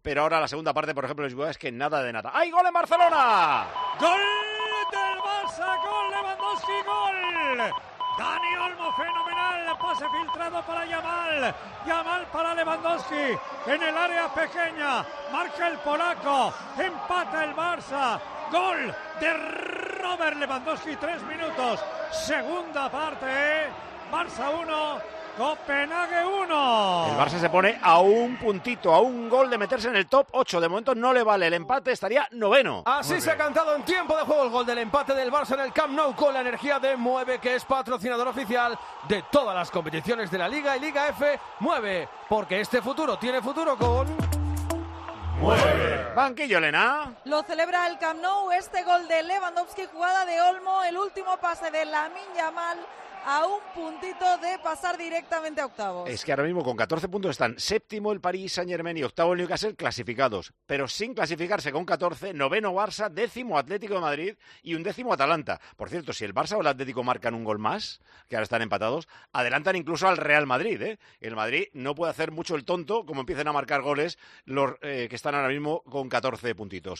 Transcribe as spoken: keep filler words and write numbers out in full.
pero ahora la segunda parte, por ejemplo, en Lisboa, es que nada de nada. ¡Hay gol en Barcelona! ¡Gol del Barça! ¡Gol Lewandowski! ¡Gol! Dani Olmo, fenomenal, pase filtrado para Yamal, Yamal para Lewandowski, en el área pequeña, marca el polaco, empata el Barça, gol de Robert Lewandowski, tres minutos, segunda parte, Barça uno, Copenhague uno. El Barça se pone a un puntito, a un gol de meterse en el top ocho. De momento no le vale el empate, estaría noveno. Así se ha cantado en tiempo de juego el gol del empate del Barça en el Camp Nou con la energía de Mueve, que es patrocinador oficial de todas las competiciones de la Liga y Liga F. Mueve, porque este futuro tiene futuro con... Mueve. Banquillo, Elena. Lo celebra el Camp Nou, este gol de Lewandowski, jugada de Olmo, el último pase de Lamine Yamal, a un puntito de pasar directamente a octavos. Es que ahora mismo con catorce puntos están séptimo el Paris Saint-Germain y octavo el Newcastle clasificados, pero sin clasificarse con catorce, noveno Barça, décimo Atlético de Madrid y un décimo Atalanta. Por cierto, si el Barça o el Atlético marcan un gol más, que ahora están empatados, adelantan incluso al Real Madrid, ¿eh? El Madrid no puede hacer mucho el tonto como empiecen a marcar goles los eh, que están ahora mismo con catorce puntitos.